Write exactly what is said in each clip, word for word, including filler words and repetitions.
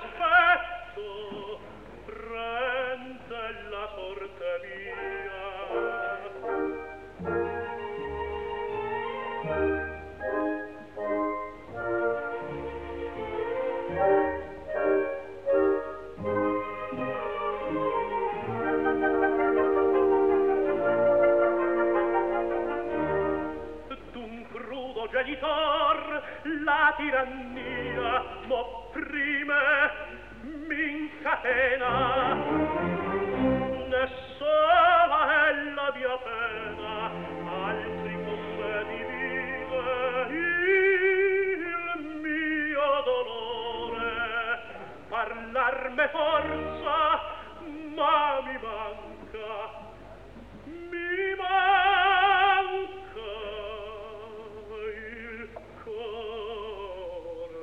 aspetto prende la sorte mia. D'un crudo genitor la tirannia m'opprime, m'incatena, ne sola è la mia pena, altri come divide il mio dolore. Parlarme forza, ma mi manca, mi manca il cuore.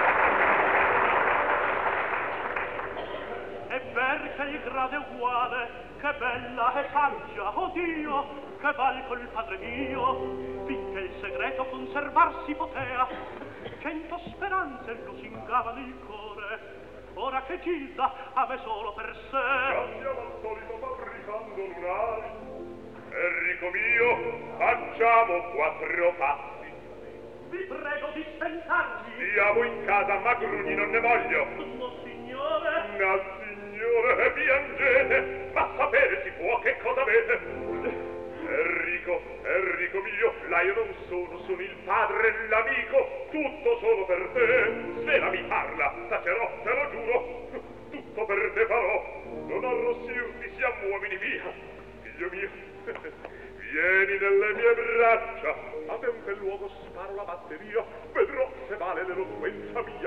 grade uguale che bella e saggia, oh Dio, che val col padre mio, finché il segreto conservarsi potea, cento speranze lusingavano il cuore, ora che Gilda a me solo per sé. Andiamo al solito fabbricando lunari. Enrico mio, facciamo quattro passi. Vi prego di stentarvi. Stiamo in casa, ma grugni non ne voglio. No, signore. No, signore, piangete. Ma sapere si può che cosa avete. Enrico, Enrico mio, là io non sono, sono il padre e l'amico. Tutto solo per te. Svelami, parla, tacerò, te lo giuro. Tutto per te farò. Non arrossirti, siamo uomini via. Figlio mio, vieni nelle mie braccia. A tempo luogo sparo la batteria. Vedrò se vale l'eloquenza mia.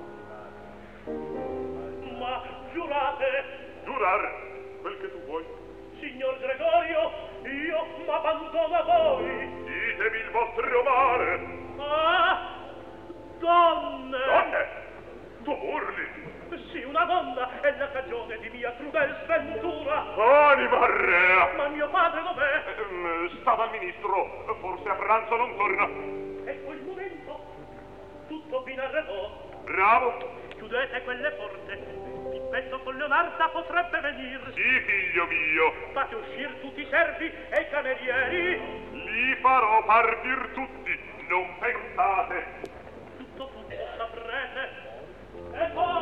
Ma giurate. Giurar quel che tu vuoi. Signor Gregorio, io m'abbandono a voi. Ditemi il vostro male. Ah, donne. Donne? Tu urli. Sì, una donna è la cagione di mia crudel sventura. Anima rea. Ma mio padre dov'è? Ehm, sta dal ministro. Forse a pranzo non torna. Ecco il momento. Tutto vi narrerò. Bravo. Chiudete quelle porte. Pippetto con Leonarda potrebbe venir. Sì, figlio mio. Fate uscir tutti i servi e i camerieri. Li farò partir tutti. Non pensate. Tutto tutto saprete. E poi